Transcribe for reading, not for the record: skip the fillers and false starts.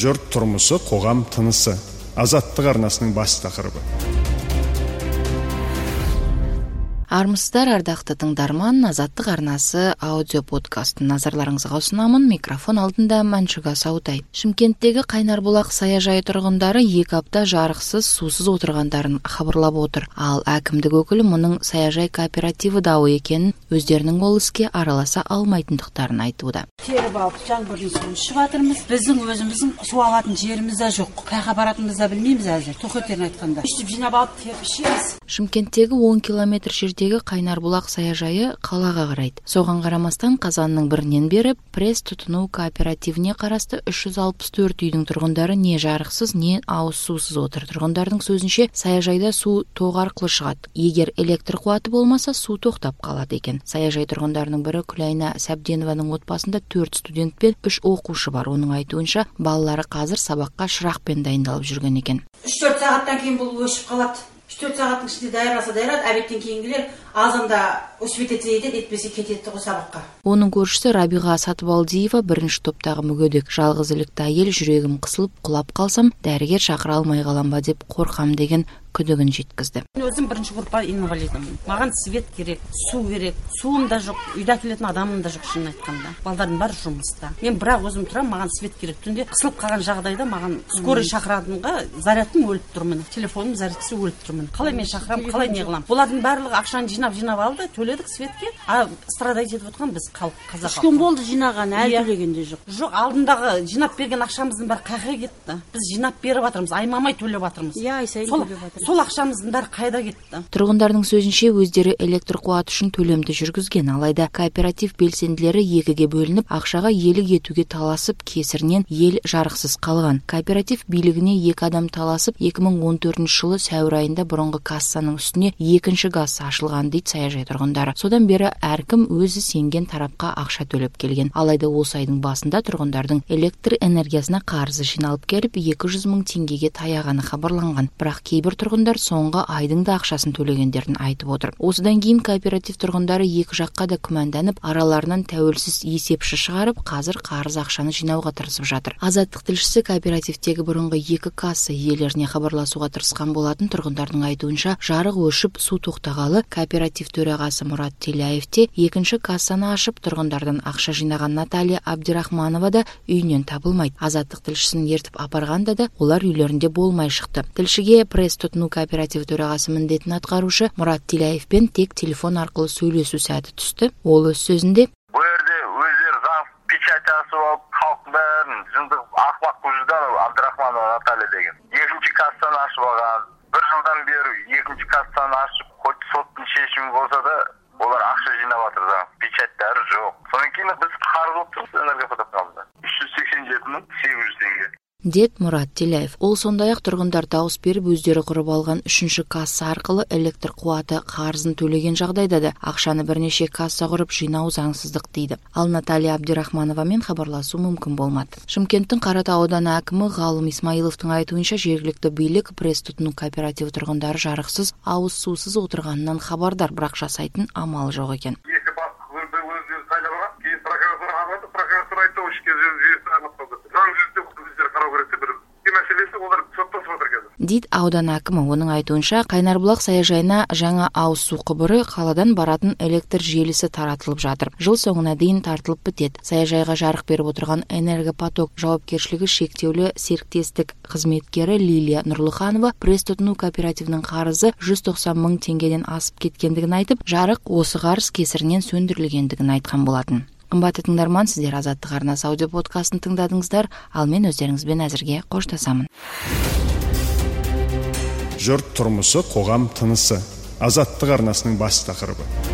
Жұрт тұрмысы, қоғам тынысы. Азаттық арнасының бас тақырыбы. Армысыздар, ардақты тыңдарман, Азаттық арнасы аудио подкастын назарларыңызға ұсынамын. Микрофон алдында Мәншүк Саутай. Шымкенттегі Қайнарбұлақ саяжайы тұрғындары 2 апта жарықсыз, сусыз отырғандарын хабарлап отыр. Ал әкімдік өкілі мұның саяжай кооперативі дауы екенін, өздерінің ол іске араласа алмайтындықтарын айтуда. Теріп алып, жаңбырдың суын ішіп жатырмыз. Біздің өзіміздің су алатын жеріміз де жоқ. Қайға баратынымызды да білмейміз әзір. Тоқетерін айтқанда. Үштіп жинап алып теріп ішеміз. Шымкенттегі 10 километр жердегі Қайнарбұлақ саяжайы қалаға қарайды. Соған қарамастан қазанның бірінен бері пресс тұтыну кооперативіне қарасты 364 үйдің тұрғындары не жарықсыз, не ауыз сусыз отыр. Тұрғындардың сөзінше, саяжайда су тоқ арқылы шығады. Егер электр қуаты болмаса, су тоқтап қалады екен. Саяжай тұрғындарының бірі Күлайна Сәбденованың отбасында 4 студент пен 3 оқушы бар. Оның айтуынша, балалары қазір сабаққа шырақпен дайындалып жүрген екен. 3-4 сағаттан кейін бұл өшіп қалады. 3-4 сағаттың ішінде дайраса дайрады, әбеттен кейінгілер азанда өсіп етеді, етпесе кетеді ғой сабаққа. Оның көршісі Рабиға Сатыбалдиева бірінші топтағы мүгедек. Жалғыз ілікті әйел, жүрегім қысылып құлап қалсам, дәрігер шақыра алмай қалам ба деп қорқам деген күдігін жеткізді. Өзім бірінші группа инвалидімін. Маған свет керек, су керек. Суым да жоқ, үйде әкелетін адамым да жоқ, шынын айтқанда. Балдардың бәрі жұмыста. Мен бірақ өзім тұрам, маған свет керек. Түнде қысылып қалған жағдайда маған скорый шақыратынға зарядым өліп тұрмын. Телефоным зарядкасы өліп тұрмын. Қалай мен шақырам, қалай не қылам? Олардың барлығы ақшаны жинап алды, төледік светке. А страдать етіп отырған біз халық, қазақ халқы. 3 күн болды жинаған, әлі төлегенде жоқ. Жоқ, алдындағы жинап берген ақшамыздың бәрі қайда кетті? Біз жинап беріп жатырмыз, аймамай төлеп жатырмыз. Ай сайын төлеп жатырмыз. Сол ақшамыздың бәрі қайда кетті? Тұрғындардың сөзінше, өздері электр қуаты үшін төлемді жүргізген. Алайда кооператив белсенділері 2-ге бөлініп, ақшаға иелік етуге таласып, кесірінен ел жарықсыз қалған. Кооператив билігіне 2 адам таласып, 2014 жылы сәуір айында бұрынғы кассаның үстіне 2-ші касса ашылған дейді саяжай тұрғындары. Содан бері әркім өзі сенген тарапқа ақша төлеп келген. Алайда осы айдың басында тұрғындардың электр энергиясына қарызы жиналып келіп, 200 мың теңгеге таяғаны хабарланған. Бірақ кейбір тұрғындар соңғы айдың да ақшасын төлегендерін айтып отыр. Осыдан кейін кооператив тұрғындары 2 жаққа да күмәнданып, араларынан тәуелсіз есепші шығарып, қазір қарыз ақшаны жинауға тырысып жатыр. Азаттық тілшісі кооперативтегі бұрынғы 2 касса иелеріне хабарласуға тырысқан болатын. Тұрғындардың айтуынша, жарық өшіп, су тоқтағалы кооператив төрағасы Мұрат Тилаев те 2-ші кассаны ашып, тұрғындардан ақша жинаған Наталья Абдирахманова да үйінен табылмайды. Азаттық тілшісін ертіп апарғанда да олар үйлерінде болмай шықты. Тілшіге пресс тұтыну кооперативі төрағасы міндетін атқарушы Мұрат Тилаевпен тек телефон арқылы сөйлесу сәті түсті. Ол өз сөзінде: "Бұл жерде өздері заң печать асып, халықтың бәрін жындық ақымақ қылып жүрді Абдирахманова Наталья деген. 2-ші кассаны ашып алған. 1 жылдан бері 2-ші кассаны ашып, хоть соттың шешімі болса да, олар ақша жинап жатыр, заң печаттары жоқ. Содан кейін біз қарыз болып тұрмыз энергопотапнамызда. 387.800 теңге. Дед Мұрат Тилаев. Ол сондай-ақ тұрғындар дауыс беріп өздері құрып алған 3-ші касса арқылы электр қуаты қарызын төлеген жағдайда да ақшаны бірнеше касса құрып жинау заңсыздық дейді. Ал Наталья Абдирахмановамен хабарласу мүмкін болмады. Шымкенттің Қаратау ауданы әкімі Ғалым Исмаиловтың айтуынша, жергілікті билік пресс тұтыну кооперативі тұрғындары жарықсыз, ауыз сусыз отырғанынан хабардар, бірақ жасайтын амал жоқ екен. Дейді аудан әкімі. Оның айтуынша, Қайнарбұлақ саяжайына жаңа ауыз су құбыры, қаладан баратын электр желісі таратылып жатыр. Жыл соңына дейін тартылып бітеді. Саяжайға жарық беріп отырған Энергопоток жауапкершілігі шектеулі серіктестік қызметкері Лилия Нұрлыханова пресс тұтыну кооперативінің қарызы 190 мың теңгеден асып кеткендігін айтып, жарық осы қарыз кесірінен сөндірілгендігін айтқан болатын. Қымбатты тыңдарман, сіздер Азаттық арнасы аудио подкастын тыңдадыңыздар, ал мен өздеріңізбен әзірге қоштасамын. Жұрт тұрмысы, қоғам тынысы. Азаттық арнасының бас тақырыбы.